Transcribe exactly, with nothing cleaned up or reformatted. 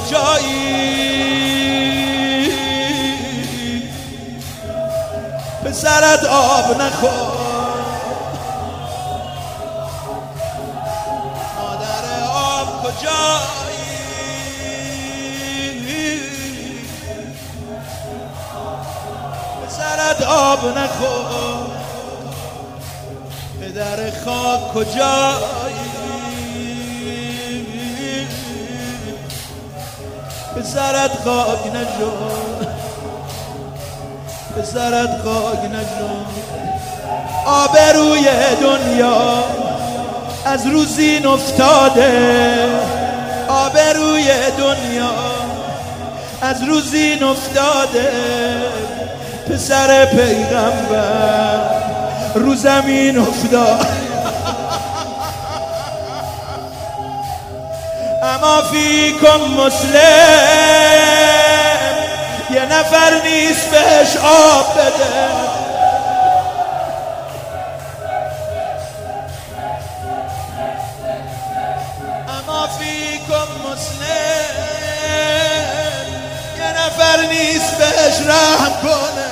کجایی پسرت آب نخور مادر آب کجایی پسرت آب نخور پدر خاک کجایی پسرت خاک نشد پسرت خاک نشد آبروی دنیا از روزین افتاده آبروی دنیا از روزین افتاده پسر پیغمبر رو زمین افتاد اما فیکم مسلم یه نفر نیست بهش آب بده اما فیکم مسلم یه نفر نیست بهش رحم کنه